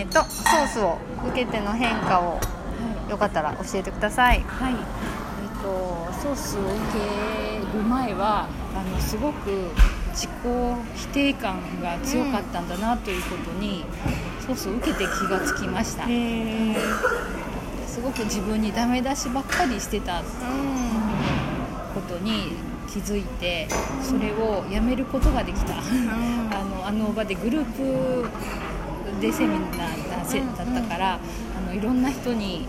ソースを受けての変化を、よかったら教えてください。 はい、ソースを受ける前はすごく自己否定感が強かったんだなということに、ソースを受けて気がつきました。すごく自分にダメ出しばっかりしてたことに気づいて、それをやめることができた。あの場でグループでセミナーだったから、いろんな人に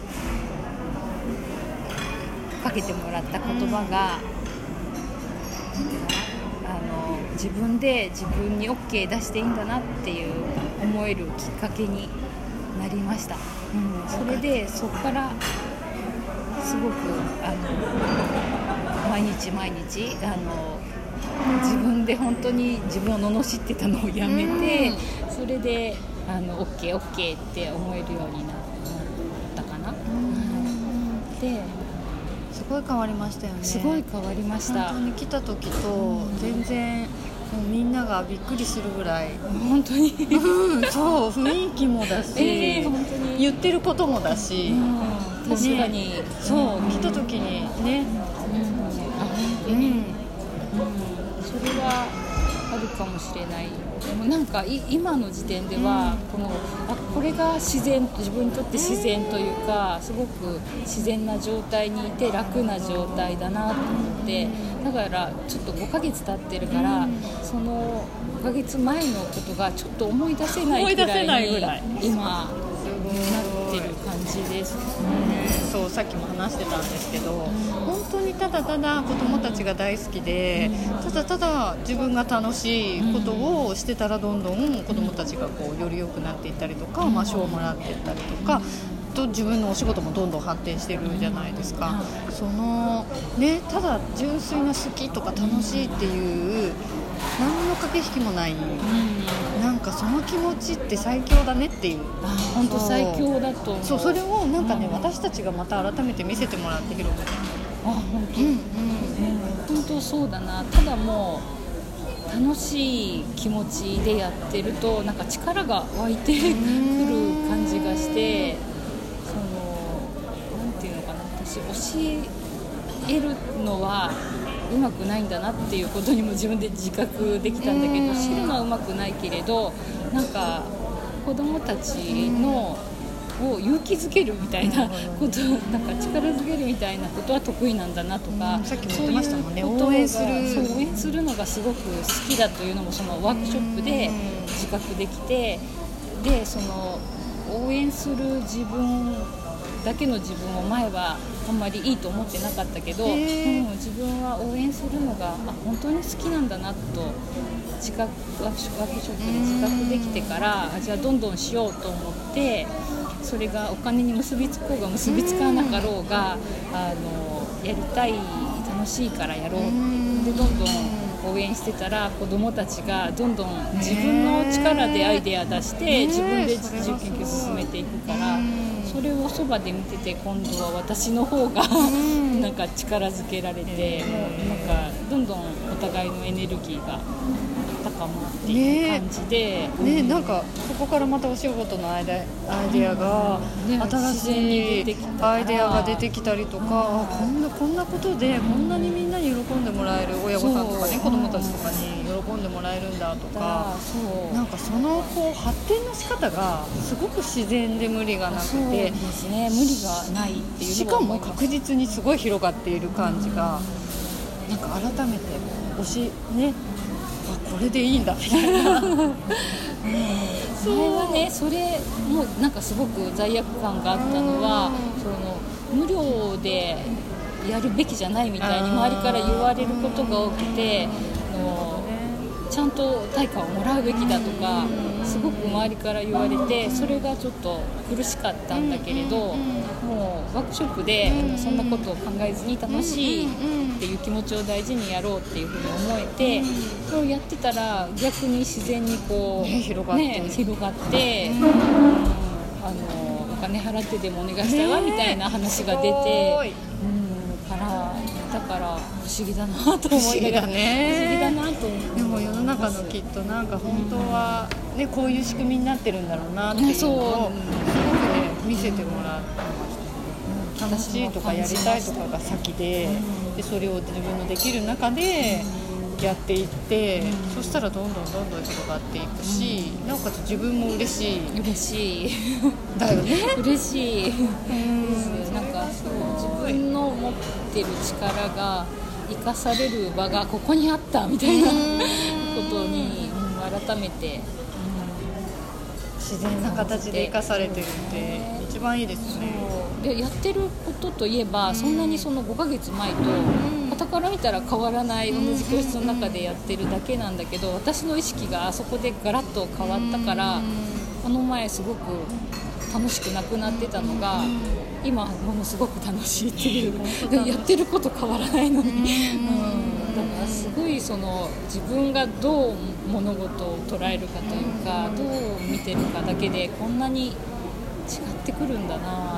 かけてもらった言葉が、自分で自分に OK 出していいんだなっていう思えるきっかけになりました。それでそこからすごく毎日自分で本当に自分を罵ってたのをやめて、それでOK って思えるようになったかな。 ですごい変わりましたよね。 すごい変わりました。 本当に来た時と全然、もうみんながびっくりするぐらい本当に、 そう雰囲気もだし、 本当に言ってることもだし、 確かに、 そう来た時にね、 それはあるかもしれない。でもなんか今の時点では、これが自分にとって自然というか、すごく自然な状態にいて楽な状態だなと思って、だからちょっと5ヶ月経ってるから、その5ヶ月前のことがちょっと思い出せないぐらいに今なってる感じです。 そうさっきも話してたんですけど、本当にただただ子供たちが大好きで、ただただ自分が楽しいことをしてたら、どんどん子供たちがこうより良くなっていったりとか、賞をもらっていったりとかと、自分のお仕事もどんどん発展してるじゃないですか。そのね、ただ純粋な好きとか楽しいっていう何の駆け引きもない、なんかその気持ちって最強だねっていう。 本当最強だと思う。 それをなんかね、私たちがまた改めて見せてもらって広めて、 本当そうだな。ただもう楽しい気持ちでやってると、なんか力が湧いてくる感じがして、なんていうのかな、私教えるのはうまくないんだなっていうことにも自分で自覚できたんだけど、知るのはうまくないけれど、なんか子供たちのを勇気づけるみたいなこと、なんか力づけるみたいなことは得意なんだなとか、 さっきも言ってましたもんね。 応援するのがすごく好きだというのも、そのワークショップで自覚できて、でその応援する自分だけの自分を前はあんまりいいと思ってなかったけど、自分は応援するのが本当に好きなんだなとワークショップで自覚できてから、じゃあどんどんしようと思って、それがお金に結びつこうが結びつかなかろうが、やりたい、楽しいからやろうでどんどん応援してたら、子どもたちがどんどん自分の力でアイデア出して自分で自由研究進めていくから、それをそばで見てて、今度は私の方がなんか力づけられて、もうなんかどんどんお互いのエネルギーが高まっていく感じで、 なんかそこからまたお仕事のアイデアが、新しいアイデアが出てきたりとか、こんなことでこんなにみんなに喜んでもらえる、親御さんとかね、子供たちとかに喜んでもらえるんだとか、なんかその発展の仕方がすごく自然で無理がなくて、 そうですね、無理がないっていうのしかも確実にすごい広がっている感じが、なんか改めてこれでいいんだみたいな。 それはね、それもなんかすごく罪悪感があったのは、無料でやるべきじゃないみたいに周りから言われることが多くて、ちゃんと対価をもらうべきだとかすごく周りから言われて、それがちょっと苦しかったんだけれど、もうワークショップでそんなことを考えずに楽しいっていう気持ちを大事にやろうっていうふうに思えて、それをやってたら逆に自然に広がってお金払ってでもお願いしたわみたいな話が出て、からだから不思議だなと思いながら、不思議だなと思って。 でも世の中のきっとなんか本当は、ね、こういう仕組みになってるんだろうなっていうのを見せてもらって、楽しいとかやりたいとかが先で、それを自分のできる中でやっていって、そしたらどんどん広がっていくし、なおかつ自分も嬉しいだよね。 嬉しいなんかそう自分の持ってる力が生かされる場がここにあったみたいなことに改めて、 自然な形で生かされてるって一番いいですね。 でやってることといえば、そんなにその5ヶ月前と傍から見たら変わらない同じ教室の中でやってるだけなんだけど、私の意識があそこでガラッと変わったから、この前すごく楽しくなくなってたのが、今ものすごく楽しいっていうやってること変わらないのに、だからすごいその自分がどう物事を捉えるかというか、どう見てるかだけでこんなに違ってくるんだなって、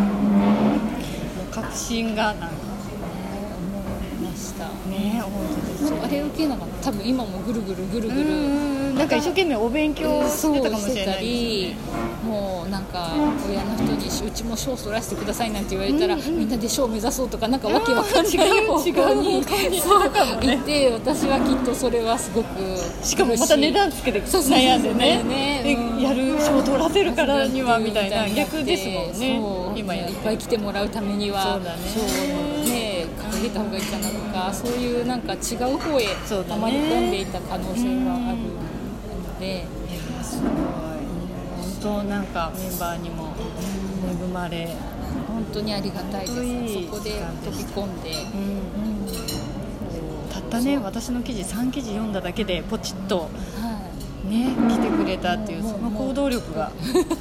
確信がなんか思いましたね。本当ですね。 あれ受けなかった。多分今もぐるぐるなんか一生懸命お勉強してたかもしれないですね。 もうなんか親の人にうちも賞を取らせてくださいなんて言われたら、みんなで賞を目指そうとか、なんかわけわかんない方向に行って、私はきっとそれはすごく、 しかもまた値段つけて悩んでね、やる賞を取らせるからにはみたいな、逆ですもんね。 今いっぱい来てもらうためには賞をね掲げた方がいいかなとか、そういうなんか違う方へはまり込んでいた可能性があるので、 すごい本当なんかメンバーにも恵まれ、 本当にありがたいです。そこで飛び込んで、 たったね、私の記事3記事読んだだけでポチッと、ね、来てくれたっていう、その行動力が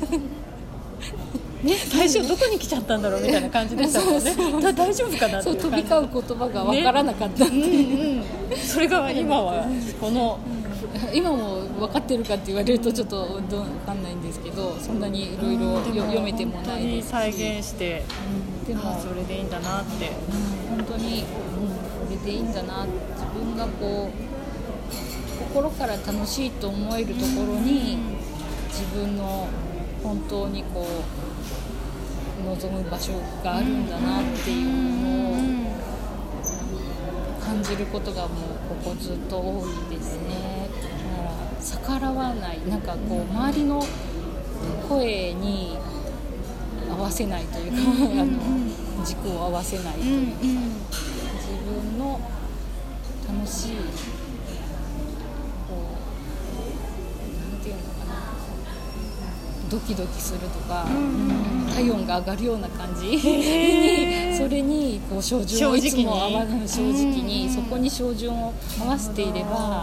ね、最初どこに来ちゃったんだろうみたいな感じでしたもんね。大丈夫かなっていう感じ。 飛び交う言葉が分からなかったって、 それが今はこの今も分かってるかって言われるとちょっと分かんないんですけど、そんなにいろいろ読めてもないですし、 再現して、でもそれでいいんだなって、 本当に、これでいいんだな、自分がこう心から楽しいと思えるところに、自分の本当にこう望む場所があるんだなっていうのを感じることがもうここずっと多いですね。だから逆らわない、なんかこう周りの声に合わせないというか、軸を合わせないというか、自分の楽しいこうなんていうのかな、ドキドキするとか、体温が上がるような感じに、それにこう照準をいつも合わない、正直にそこに照準を合わせていれば、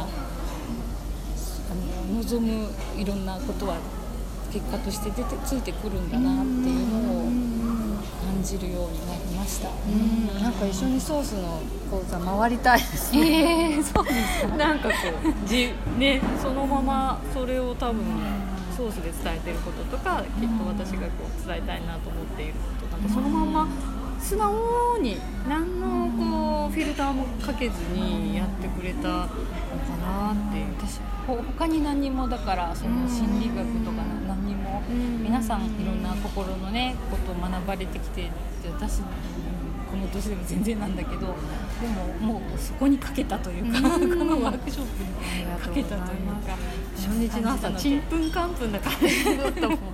望むいろんなことは結果としてついてくるんだなっていうのを感じるようになりました。 なんか一緒にソースの講座回りたいですね。 そうですか。 なんかこうね、そのままそれを多分ソースで伝えてることとか、きっと私がこう伝えたいなと思っていること、なんかそのまま素直に何のこうフィルターもかけずにやってくれたのかなっていう。 私他に何にも、だからその心理学とか何にも、皆さんいろんな心のねことを学ばれてきて、私この年でも全然なんだけど、でももうそこにかけたというか、このワークショップにかけたというか、 初日の朝ちんぷんかんぷんな感じだったもんね。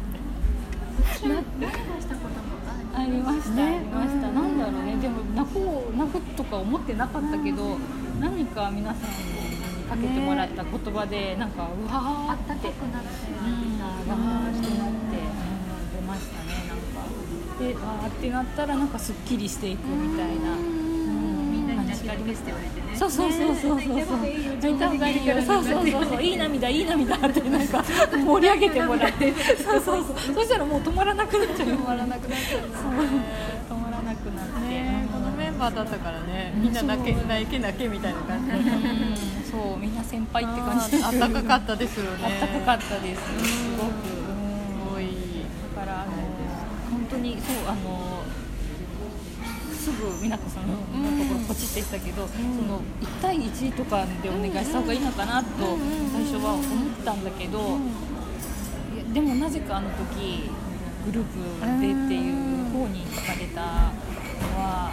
ありました、ありました。なんだろうね、でも泣くとか思ってなかったけど、何か皆さんにかけてもらった言葉で、なんかうわーって、ガーッってなって、出ましたね。なんかで、わーってなったらなんかすっきりしていくみたいな。みんなに泣かりフェスって言われてね。そうそういい涙いい涙ってなんか盛り上げてもらって、そうそしたらもう止まらなくなっちゃう。止まらなくなって、 このメンバーだったからね、みんな泣けみたいな感じで、 そう、みんな先輩って感じで、 あったかかったですよね。 あったかかったです。すごくすごい。 だから本当にそう、 すぐ美奈子さんのところポチってしたけど、その1対1とかでお願いした方がいいのかなと最初は思ったんだけど、でもなぜかあの時グループでっていう方に書かれたのは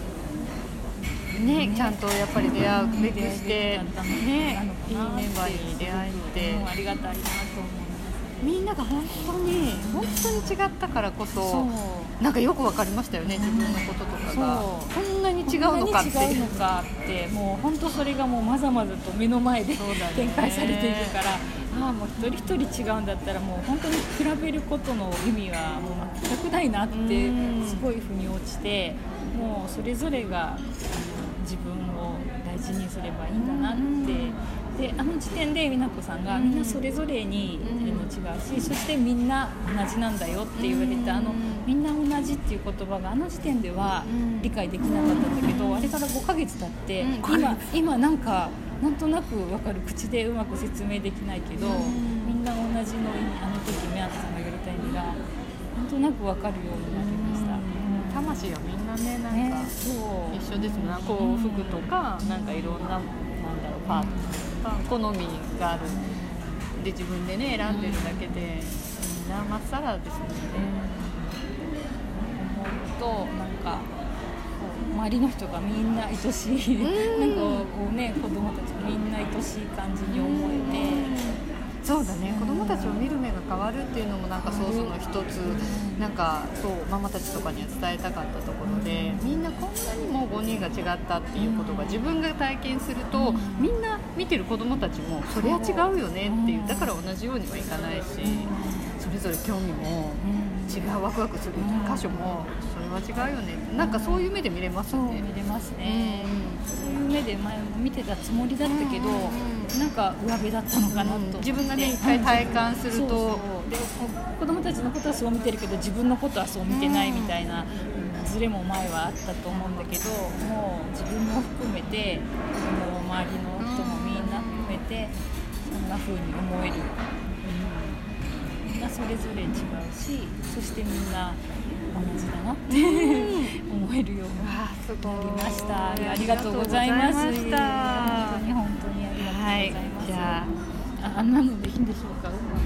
ね、ちゃんとやっぱり出会うべくして、ね、いいメンバーに出会えて、 ありがたいなと思います。 みんなが本当に違ったからこそ、なんかよく分かりましたよね、自分のこととかがこんなに違うのかって、 もう本当それがもうまざまざと目の前で展開されているから、もう一人一人違うんだったらもう本当に比べることの意味はもう全くないなってすごい腑に落ちて、もうそれぞれが自分を大事にすればいいんだなって。であの時点で美奈子さんがみんなそれぞれに違うし、そしてみんな同じなんだよって言われたみんな同じっていう言葉があの時点では理解できなかったんだけど、あれから5ヶ月経って今なんかなんとなく分かる、口でうまく説明できないけど、みんな同じの意味、あの時美奈子さんが言われた意味がなんとなく分かるようになりました。 魂はみんなね、なんか一緒ですね。こう服とかなんかいろんなパートとか好みがあるで自分でね選んでるだけで、みんなまっさらですので、 思うとなんか周りの人がみんな愛しい、なんかこうね、子供たちみんな愛しい感じに思えて。 そうだね、子供たちを見る目が変わるっていうのもなんかソースの一つ、なんかそうママたちとかには伝えたかったところで、みんなこんなにも5人が違ったっていうことが自分が体験すると、みんな見てる子供たちもそれは違うよねっていう、だから同じようにはいかないし、それぞれ興味も違う、ワクワクする箇所もそれは違うよね、なんかそういう目で見れますね。 見れますね、そういう目で前も見てたつもりだったけど、なんか上辺だったのかなと、 自分がね一回体感すると、 で子供たちのことはそう見てるけど自分のことはそう見てないみたいなズレも前はあったと思うんだけど、もう自分も含めてもう周りの人もみんな含めてそんな風に思える、みんなそれぞれ違うし、そしてみんな同じだなって思えるようになりました。ありがとうございます。本当にありがとうございます。 じゃああんなのでいいんでしょうか。